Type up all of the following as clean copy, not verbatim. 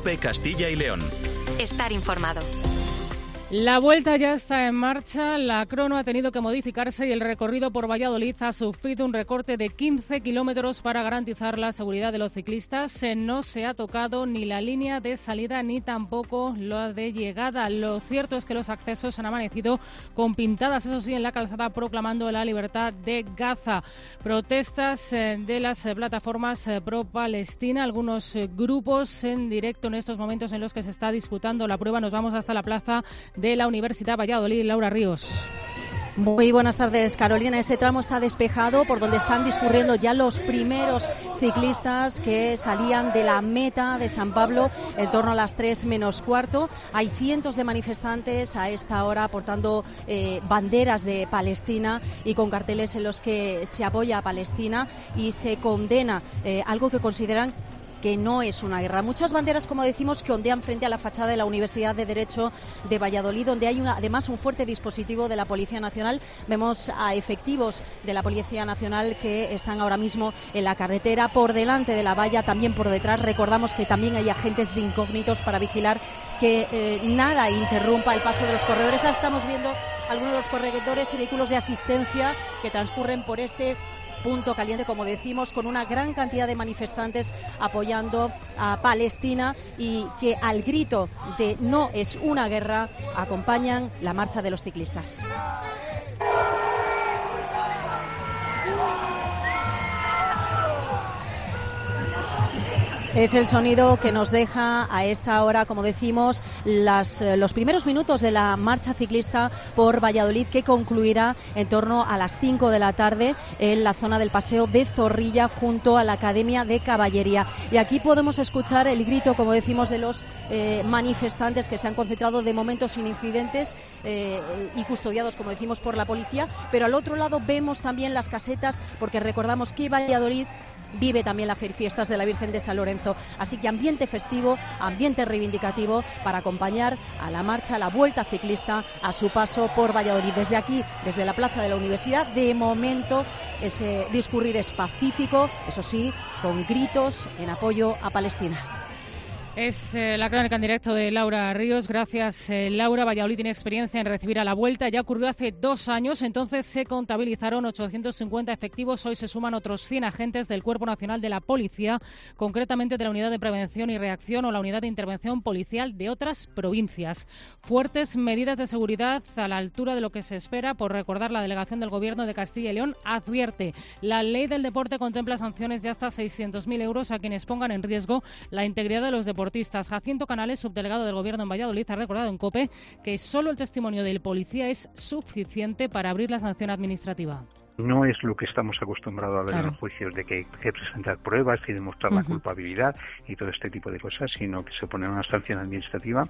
COPE Castilla y León. Estar informado. La vuelta ya está en marcha, la crono ha tenido que modificarse y el recorrido por Valladolid ha sufrido un recorte de 15 kilómetros para garantizar la seguridad de los ciclistas. No se ha tocado ni la línea de salida ni tampoco la de llegada. Lo cierto es que los accesos han amanecido con pintadas, eso sí, en la calzada proclamando la libertad de Gaza. Protestas de las plataformas pro-Palestina, algunos grupos en directo en estos momentos en los que se está disputando la prueba. Nos vamos hasta la plaza de la Universidad Valladolid. Laura Ríos. Muy buenas tardes, Carolina. Este tramo está despejado por donde están discurriendo ya los primeros ciclistas que salían de la meta de San Pablo en torno a las 3 menos cuarto. Hay cientos de manifestantes a esta hora portando banderas de Palestina y con carteles en los que se apoya a Palestina y se condena algo que consideran que no es una guerra. Muchas banderas, como decimos, que ondean frente a la fachada de la Universidad de Derecho de Valladolid, donde hay además un fuerte dispositivo de la Policía Nacional. Vemos a efectivos de la Policía Nacional que están ahora mismo en la carretera, por delante de la valla, también por detrás. Recordamos que también hay agentes de incógnitos para vigilar que nada interrumpa el paso de los corredores. Ahora estamos viendo algunos de los corredores y vehículos de asistencia que transcurren por este punto caliente, como decimos, con una gran cantidad de manifestantes apoyando a Palestina y que al grito de no es una guerra acompañan la marcha de los ciclistas. Es el sonido que nos deja a esta hora, como decimos, los primeros minutos de la marcha ciclista por Valladolid, que concluirá en torno a las 5 de la tarde en la zona del Paseo de Zorrilla junto a la Academia de Caballería. Y aquí podemos escuchar el grito, como decimos, de los manifestantes que se han concentrado de momento sin incidentes y custodiados, como decimos, por la policía. Pero al otro lado vemos también las casetas, porque recordamos que Valladolid vive también las fiestas de la Virgen de San Lorenzo. Así que ambiente festivo, ambiente reivindicativo para acompañar a la marcha, a la vuelta ciclista, a su paso por Valladolid. Desde aquí, desde la plaza de la Universidad, de momento ese discurrir es pacífico, eso sí, con gritos en apoyo a Palestina. Es la crónica en directo de Laura Ríos. Gracias, Laura. Valladolid tiene experiencia en recibir a la vuelta. Ya ocurrió hace 2 años. Entonces se contabilizaron 850 efectivos. Hoy se suman otros 100 agentes del Cuerpo Nacional de la Policía, concretamente de la Unidad de Prevención y Reacción o la Unidad de Intervención Policial de otras provincias. Fuertes medidas de seguridad a la altura de lo que se espera. Por recordar, la delegación del Gobierno de Castilla y León advierte: la ley del deporte contempla sanciones de hasta 600.000 euros a quienes pongan en riesgo la integridad de los deportistas. Jacinto Canales, subdelegado del Gobierno en Valladolid, ha recordado en COPE que solo el testimonio del policía es suficiente para abrir la sanción administrativa. No es lo que estamos acostumbrados a ver en los juicios, de que hay que presentar pruebas y demostrar la culpabilidad y todo este tipo de cosas, sino que se pone una sanción administrativa.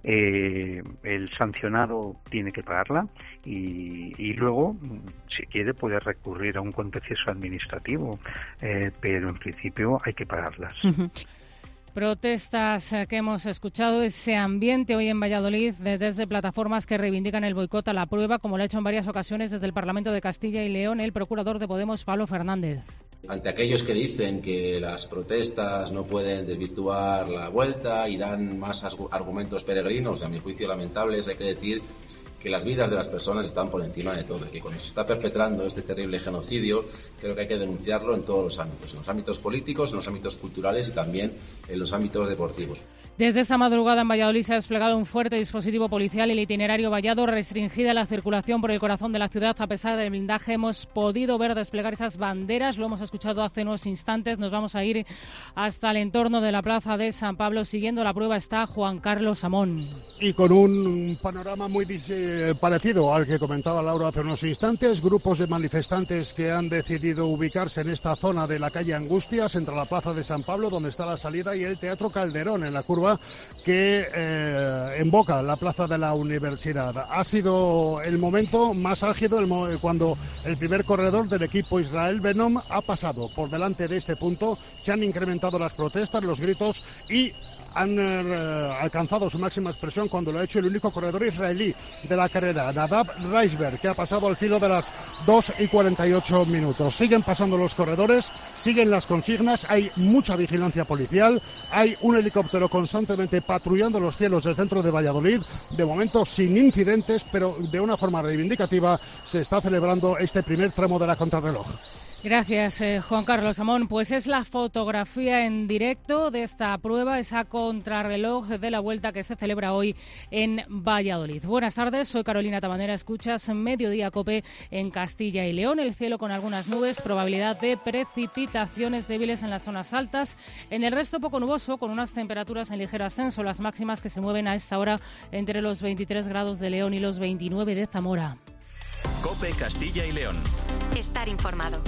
El sancionado tiene que pagarla y luego, si quiere, puede recurrir a un contencioso administrativo, pero en principio hay que pagarlas. Protestas que hemos escuchado, ese ambiente hoy en Valladolid desde plataformas que reivindican el boicot a la prueba, como lo ha hecho en varias ocasiones desde el Parlamento de Castilla y León el procurador de Podemos, Pablo Fernández. Ante aquellos que dicen que las protestas no pueden desvirtuar la vuelta y dan más argumentos peregrinos, a mi juicio lamentables, hay que decir que las vidas de las personas están por encima de todo, y que cuando se está perpetrando este terrible genocidio, creo que hay que denunciarlo en todos los ámbitos, en los ámbitos políticos, en los ámbitos culturales y también en los ámbitos deportivos. Desde esta madrugada en Valladolid se ha desplegado un fuerte dispositivo policial. El itinerario vallado, restringida la circulación por el corazón de la ciudad. A pesar del blindaje, hemos podido ver desplegar esas banderas. Lo hemos escuchado hace unos instantes. Nos vamos a ir hasta el entorno de la plaza de San Pablo. Siguiendo la prueba está Juan Carlos Amón. Y con un panorama muy parecido al que comentaba Laura hace unos instantes. Grupos de manifestantes que han decidido ubicarse en esta zona de la calle Angustias, entre la plaza de San Pablo, donde está la salida, y el Teatro Calderón, en la curva que emboca la plaza de la Universidad. Ha sido el momento más álgido cuando el primer corredor del equipo Israel Venom ha pasado por delante de este punto. Se han incrementado las protestas, los gritos, y han alcanzado su máxima expresión cuando lo ha hecho el único corredor israelí de la carrera, Nadab Reisberg, que ha pasado al filo de las 2:48. Siguen pasando los corredores, siguen las consignas, hay mucha vigilancia policial, hay un helicóptero constantemente patrullando los cielos del centro de Valladolid, de momento sin incidentes, pero de una forma reivindicativa se está celebrando este primer tramo de la contrarreloj. Gracias, Juan Carlos Amón. Pues es la fotografía en directo de esta prueba, esa contrarreloj de la Vuelta que se celebra hoy en Valladolid. Buenas tardes, soy Carolina Tabanera, escuchas Mediodía COPE en Castilla y León. El cielo con algunas nubes, probabilidad de precipitaciones débiles en las zonas altas. En el resto poco nuboso, con unas temperaturas en ligero ascenso, las máximas que se mueven a esta hora entre los 23 grados de León y los 29 de Zamora. COPE Castilla y León. Estar informado.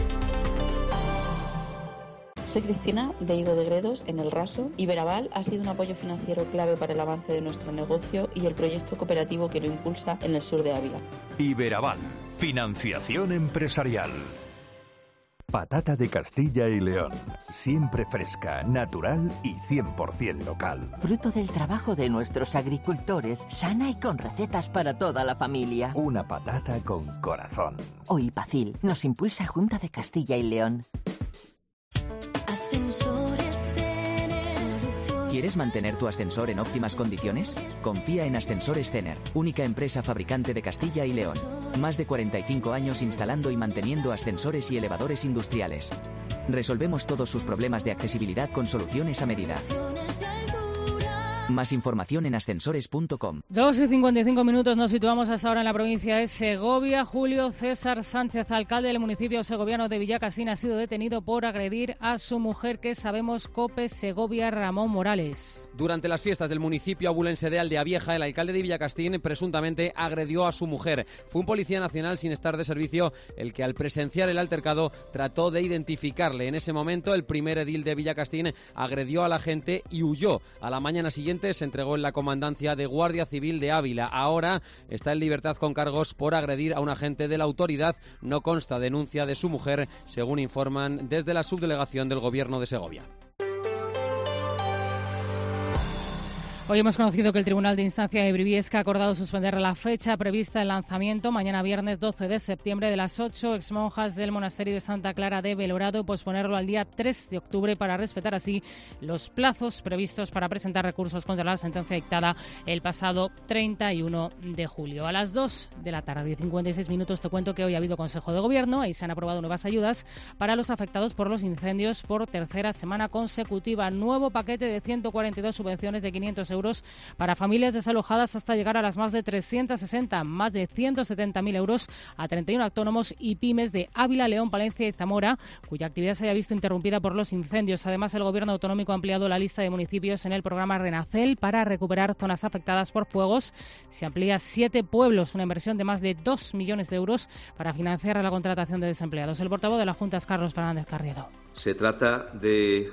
Soy Cristina, de Higo de Gredos, en El Raso. Iberaval ha sido un apoyo financiero clave para el avance de nuestro negocio y el proyecto cooperativo que lo impulsa en el sur de Ávila. Iberaval, financiación empresarial. Patata de Castilla y León, siempre fresca, natural y 100% local. Fruto del trabajo de nuestros agricultores, sana y con recetas para toda la familia. Una patata con corazón. Oipacil nos impulsa Junta de Castilla y León. ¿Quieres mantener tu ascensor en óptimas condiciones? Confía en Ascensores Cener, única empresa fabricante de Castilla y León. Más de 45 años instalando y manteniendo ascensores y elevadores industriales. Resolvemos todos sus problemas de accesibilidad con soluciones a medida. Más información en ascensores.com. 2:55, nos situamos hasta ahora en la provincia de Segovia. Julio César Sánchez, alcalde del municipio segoviano de Villacastín, ha sido detenido por agredir a su mujer, que sabemos COPE Segovia, Ramón Morales. Durante las fiestas del municipio abulense de Aldeavieja, el alcalde de Villacastín presuntamente agredió a su mujer. Fue un policía nacional sin estar de servicio el que, al presenciar el altercado, trató de identificarle. En ese momento, el primer edil de Villacastín agredió a la gente y huyó. A la mañana siguiente se entregó en la comandancia de Guardia Civil de Ávila. Ahora está en libertad con cargos por agredir a un agente de la autoridad. No consta denuncia de su mujer, según informan desde la subdelegación del Gobierno de Segovia. Hoy hemos conocido que el Tribunal de Instancia de Briviesca ha acordado suspender la fecha prevista del lanzamiento mañana viernes 12 de septiembre de las 8 exmonjas del monasterio de Santa Clara de Belorado, pues ponerlo al día 3 de octubre para respetar así los plazos previstos para presentar recursos contra la sentencia dictada el pasado 31 de julio. A las 2 de la tarde, 56 minutos, te cuento que hoy ha habido Consejo de Gobierno y se han aprobado nuevas ayudas para los afectados por los incendios por tercera semana consecutiva. Nuevo paquete de 142 subvenciones de 500 euros para familias desalojadas hasta llegar a las más de 360, más de 170.000 euros a 31 autónomos y pymes de Ávila, León, Palencia y Zamora, cuya actividad se haya visto interrumpida por los incendios. Además, el Gobierno autonómico ha ampliado la lista de municipios en el programa Renacel para recuperar zonas afectadas por fuegos. Se amplía 7 pueblos, una inversión de más de 2 millones de euros para financiar la contratación de desempleados. El portavoz de la Junta es Carlos Fernández Carriedo. Se trata de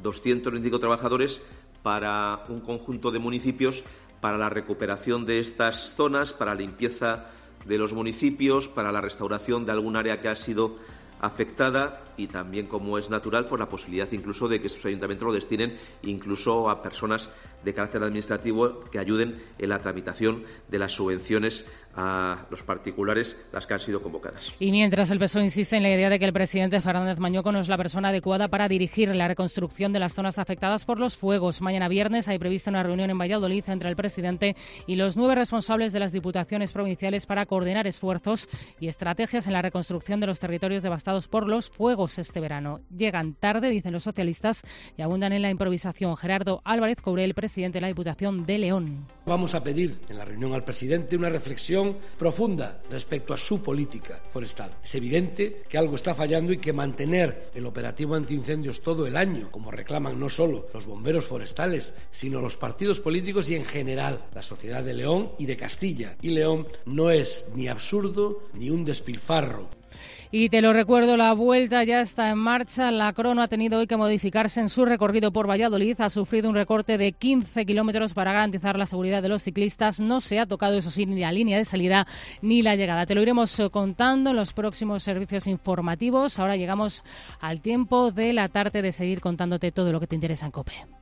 225 trabajadores para un conjunto de municipios para la recuperación de estas zonas, para la limpieza de los municipios, para la restauración de algún área que ha sido afectada y también, como es natural, por la posibilidad incluso de que estos ayuntamientos lo destinen incluso a personas de carácter administrativo que ayuden en la tramitación de las subvenciones a los particulares, las que han sido convocadas. Y mientras, el PSOE insiste en la idea de que el presidente Fernández Mañueco no es la persona adecuada para dirigir la reconstrucción de las zonas afectadas por los fuegos. Mañana viernes hay prevista una reunión en Valladolid entre el presidente y los 9 responsables de las diputaciones provinciales para coordinar esfuerzos y estrategias en la reconstrucción de los territorios devastados por los fuegos este verano. Llegan tarde, dicen los socialistas, y abundan en la improvisación. Gerardo Álvarez Courel, presidente de la Diputación de León. Vamos a pedir en la reunión al presidente una reflexión profunda respecto a su política forestal. Es evidente que algo está fallando y que mantener el operativo antiincendios todo el año, como reclaman no solo los bomberos forestales, sino los partidos políticos y en general la sociedad de León y de Castilla y León, no es ni absurdo ni un despilfarro. Y te lo recuerdo, la Vuelta ya está en marcha. La crono ha tenido hoy que modificarse en su recorrido por Valladolid. Ha sufrido un recorte de 15 kilómetros para garantizar la seguridad de los ciclistas. No se ha tocado, eso sí, ni la línea de salida ni la llegada. Te lo iremos contando en los próximos servicios informativos. Ahora llegamos al tiempo de la tarde de seguir contándote todo lo que te interesa en COPE.